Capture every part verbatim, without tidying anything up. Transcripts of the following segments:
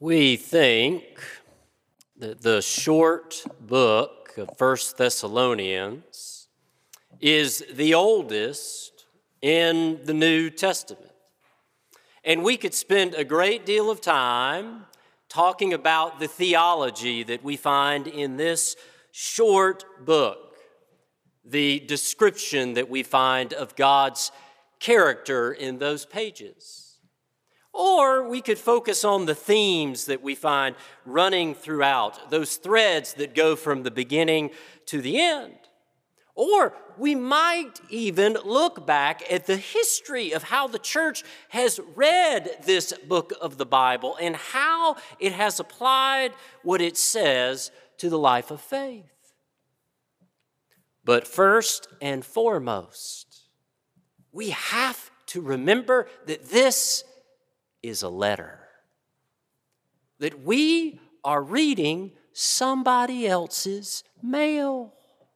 We think that the short book of First Thessalonians is the oldest in the New Testament. And we could spend a great deal of time talking about the theology that we find in this short book, the description that we find of God's character in those pages. Or we could focus on the themes that we find running throughout, those threads that go from the beginning to the end. Or we might even look back at the history of how the church has read this book of the Bible and how it has applied what it says to the life of faith. But first and foremost, we have to remember that this is a letter, that we are reading somebody else's mail.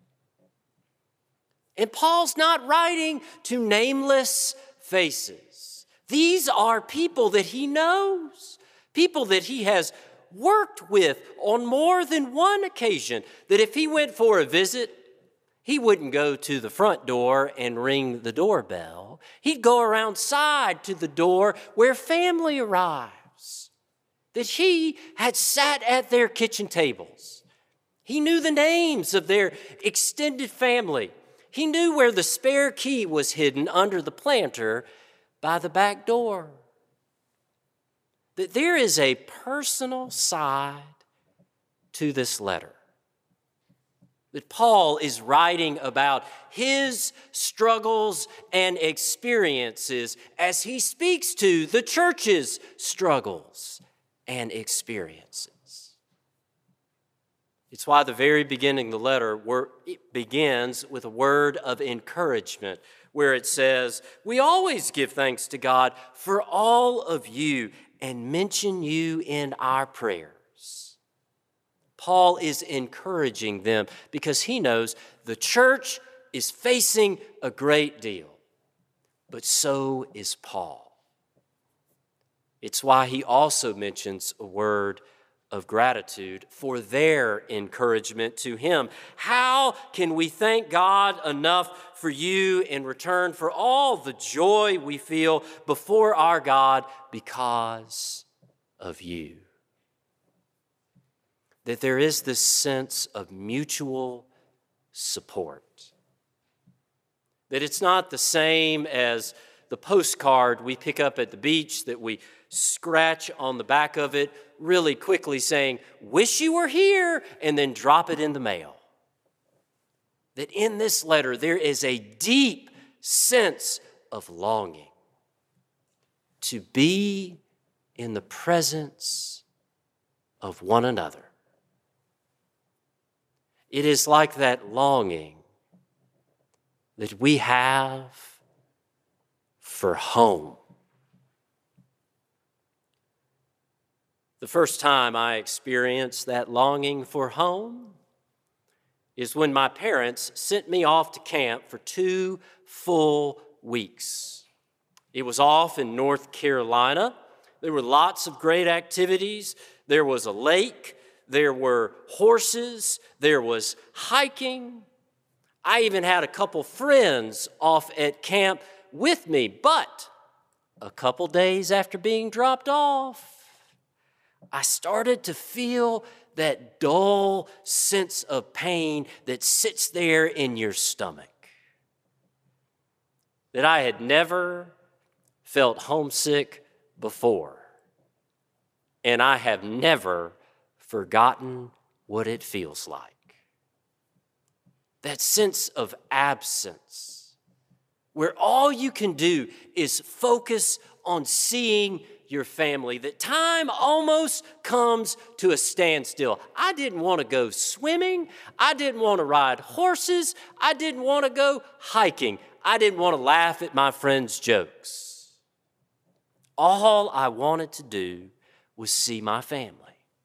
And Paul's not writing to nameless faces. These are people that he knows, people that he has worked with on more than one occasion, that if he went for a visit, he wouldn't go to the front door and ring the doorbell. He'd go around side to the door where family arrives, that he had sat at their kitchen tables. He knew the names of their extended family. He knew where the spare key was hidden under the planter by the back door. That there is a personal side to this letter. That Paul is writing about his struggles and experiences as he speaks to the church's struggles and experiences. It's why the very beginning of the letter it begins with a word of encouragement where it says, "We always give thanks to God for all of you and mention you in our prayers." Paul is encouraging them because he knows the church is facing a great deal, but so is Paul. It's why he also mentions a word of gratitude for their encouragement to him. How can we thank God enough for you in return for all the joy we feel before our God because of you? That there is this sense of mutual support. That it's not the same as the postcard we pick up at the beach that we scratch on the back of it really quickly saying, "Wish you were here," and then drop it in the mail. That in this letter there is a deep sense of longing to be in the presence of one another. It is like that longing that we have for home. The first time I experienced that longing for home is when my parents sent me off to camp for two full weeks. It was off in North Carolina. There were lots of great activities. There was a lake. There were horses, there was hiking. I even had a couple friends off at camp with me, but a couple days after being dropped off, I started to feel that dull sense of pain that sits there in your stomach. That I had never felt homesick before, and I have never forgotten what it feels like. That sense of absence, where all you can do is focus on seeing your family, that time almost comes to a standstill. I didn't want to go swimming. I didn't want to ride horses. I didn't want to go hiking. I didn't want to laugh at my friends' jokes. All I wanted to do was see my family.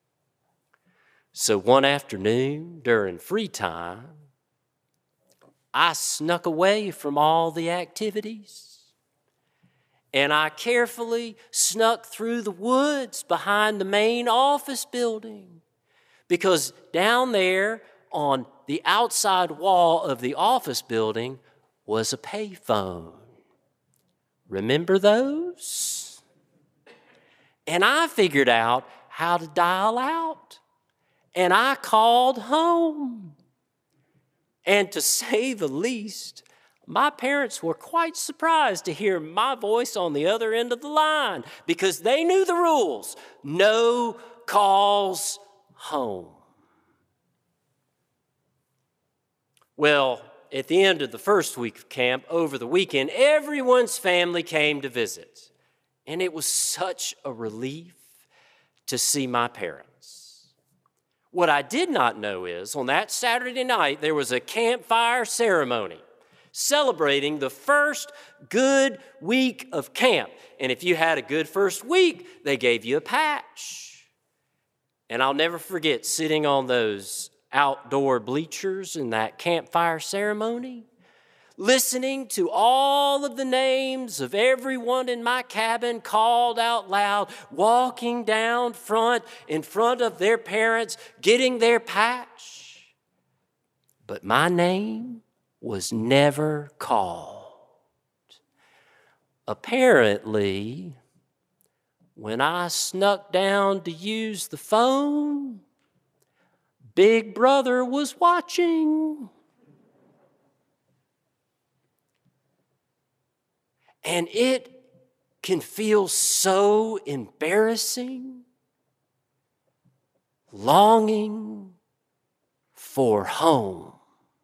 So one afternoon during free time, I snuck away from all the activities and I carefully snuck through the woods behind the main office building, because down there on the outside wall of the office building was a payphone. Remember those? And I figured out how to dial out, and I called home. And to say the least, my parents were quite surprised to hear my voice on the other end of the line, because they knew the rules. No calls home. Well, at the end of the first week of camp, over the weekend, everyone's family came to visit. And it was such a relief to see my parents. What I did not know is, on that Saturday night, there was a campfire ceremony celebrating the first good week of camp. And if you had a good first week, they gave you a patch. And I'll never forget sitting on those outdoor bleachers in that campfire ceremony, listening to all of the names of everyone in my cabin called out loud, walking down front in front of their parents, getting their patch. But my name was never called. Apparently, when I snuck down to use the phone, Big Brother was watching. And it can feel so embarrassing, longing for home.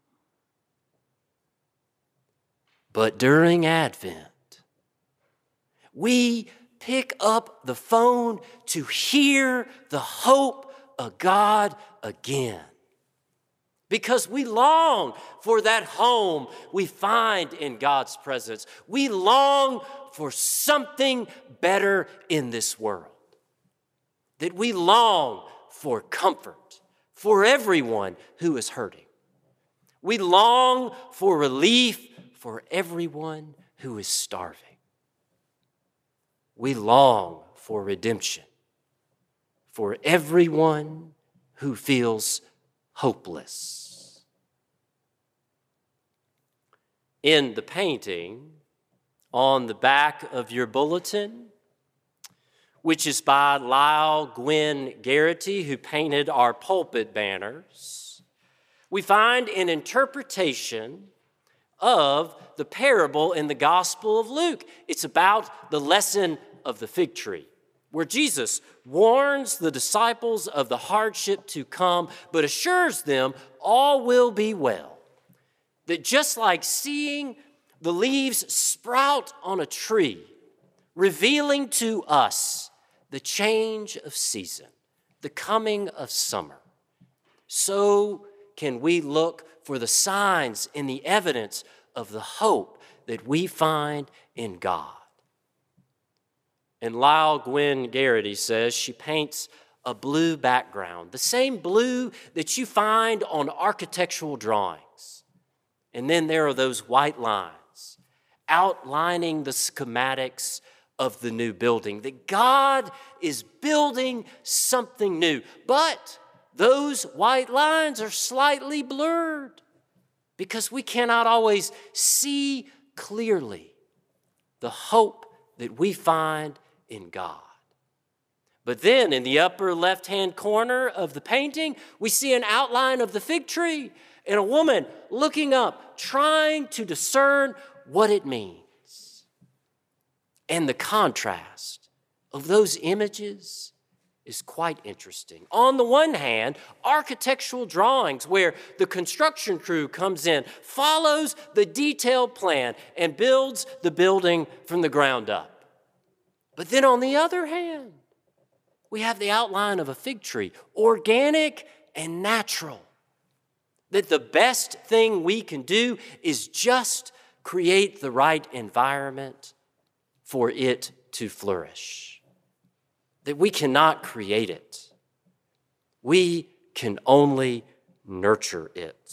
But during Advent, we pick up the phone to hear the hope of God again, because we long for that home we find in God's presence. We long for something better in this world, that we long for comfort for everyone who is hurting. We long for relief for everyone who is starving. We long for redemption for everyone who feels hopeless. In the painting on the back of your bulletin, which is by Lyle Gwynn Garrity, who painted our pulpit banners, we find an interpretation of the parable in the Gospel of Luke. It's about the lesson of the fig tree, where Jesus warns the disciples of the hardship to come, but assures them all will be well. That just like seeing the leaves sprout on a tree, revealing to us the change of season, the coming of summer, so can we look for the signs and the evidence of the hope that we find in God. And Lyle Gwynn Garrity says she paints a blue background, the same blue that you find on architectural drawings. And then there are those white lines outlining the schematics of the new building, that God is building something new. But those white lines are slightly blurred because we cannot always see clearly the hope that we find in God. But then in the upper left-hand corner of the painting, we see an outline of the fig tree and a woman looking up, trying to discern what it means. And the contrast of those images is quite interesting. On the one hand, architectural drawings where the construction crew comes in, follows the detailed plan, and builds the building from the ground up. But then on the other hand, we have the outline of a fig tree, organic and natural. That the best thing we can do is just create the right environment for it to flourish. That we cannot create it. We can only nurture it.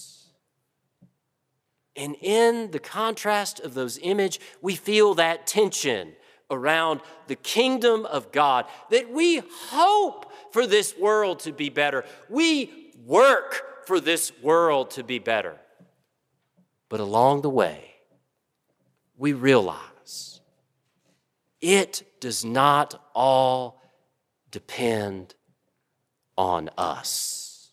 And in the contrast of those images, we feel that tension around the kingdom of God, that we hope for this world to be better. We work for this world to be better. But along the way, we realize it does not all depend on us.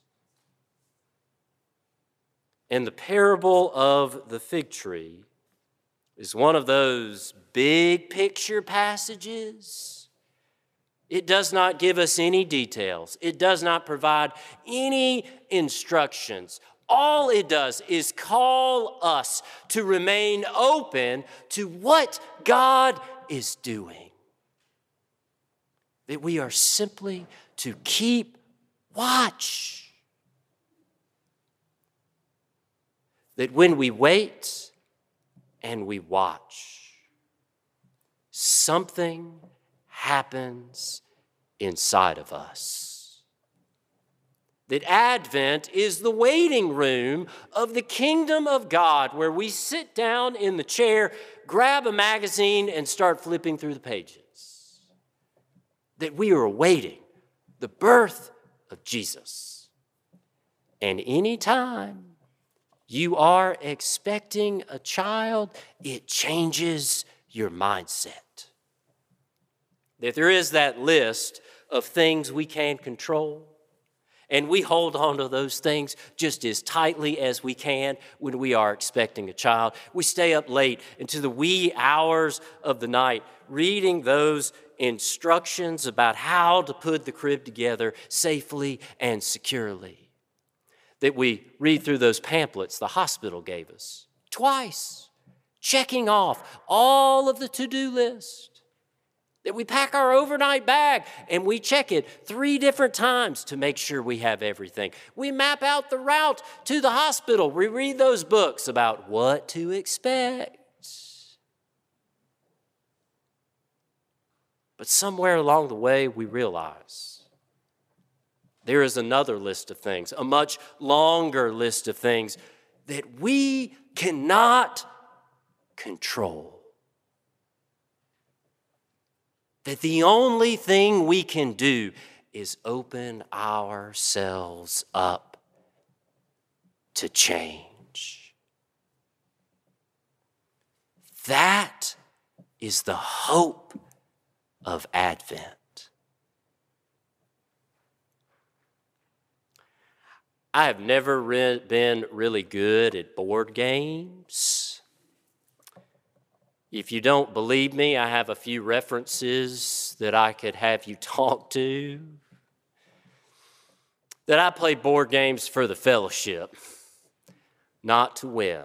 And the parable of the fig tree is one of those big picture passages. It does not give us any details. It does not provide any instructions. All it does is call us to remain open to what God is doing. That we are simply to keep watch. That when we wait and we watch, something happens inside of us. That Advent is the waiting room of the kingdom of God, where we sit down in the chair, grab a magazine, and start flipping through the pages. That we are awaiting the birth of Jesus. And anytime you are expecting a child, it changes your mindset. That there is that list of things we can control, and we hold on to those things just as tightly as we can when we are expecting a child. We stay up late into the wee hours of the night reading those instructions about how to put the crib together safely and securely. That we read through those pamphlets the hospital gave us twice, checking off all of the to-do list. That we pack our overnight bag and we check it three different times to make sure we have everything. We map out the route to the hospital. We read those books about what to expect. But somewhere along the way, we realize there is another list of things, a much longer list of things that we cannot control. That the only thing we can do is open ourselves up to change. That is the hope of Advent. I have never re- been really good at board games. If you don't believe me, I have a few references that I could have you talk to. That I play board games for the fellowship, not to win.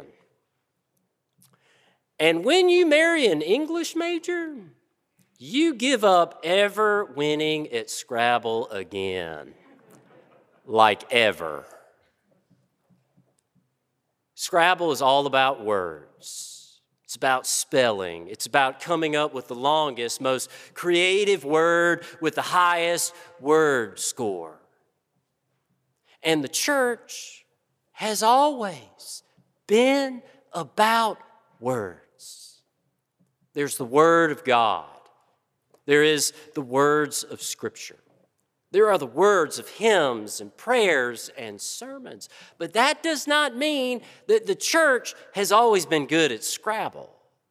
And when you marry an English major, you give up ever winning at Scrabble again. Like ever. Scrabble is all about words. It's about spelling. It's about coming up with the longest, most creative word with the highest word score. And the church has always been about words. There's the Word of God. There is the words of Scripture. There are the words of hymns and prayers and sermons. But that does not mean that the church has always been good at Scrabble.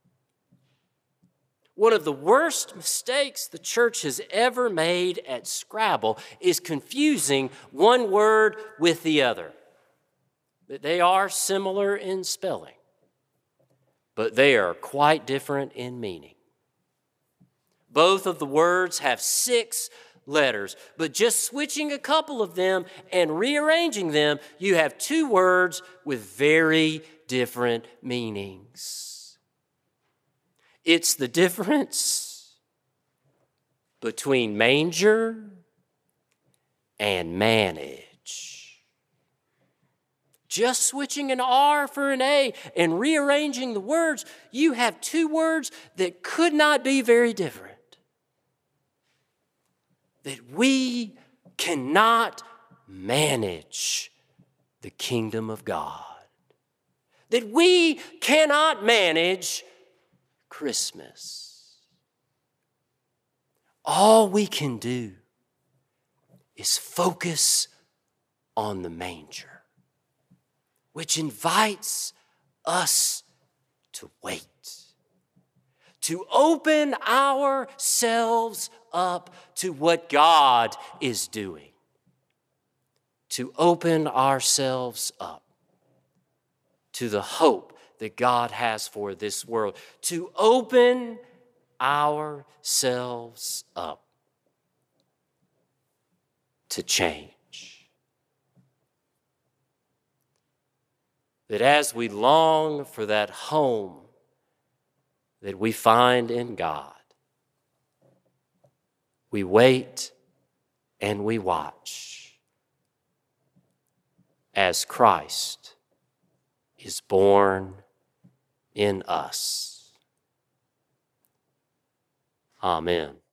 One of the worst mistakes the church has ever made at Scrabble is confusing one word with the other. They are similar in spelling, but they are quite different in meaning. Both of the words have six letters, but just switching a couple of them and rearranging them, you have two words with very different meanings. It's the difference between manger and manage. Just switching an R for an A and rearranging the words, you have two words that could not be very different. That we cannot manage the kingdom of God. That we cannot manage Christmas. all we can do is focus on the manger, which invites us to wait, to open ourselves up to what God is doing, to open ourselves up to the hope that God has for this world, to open ourselves up to change. That as we long for that home that we find in God, we wait and we watch as Christ is born in us. Amen.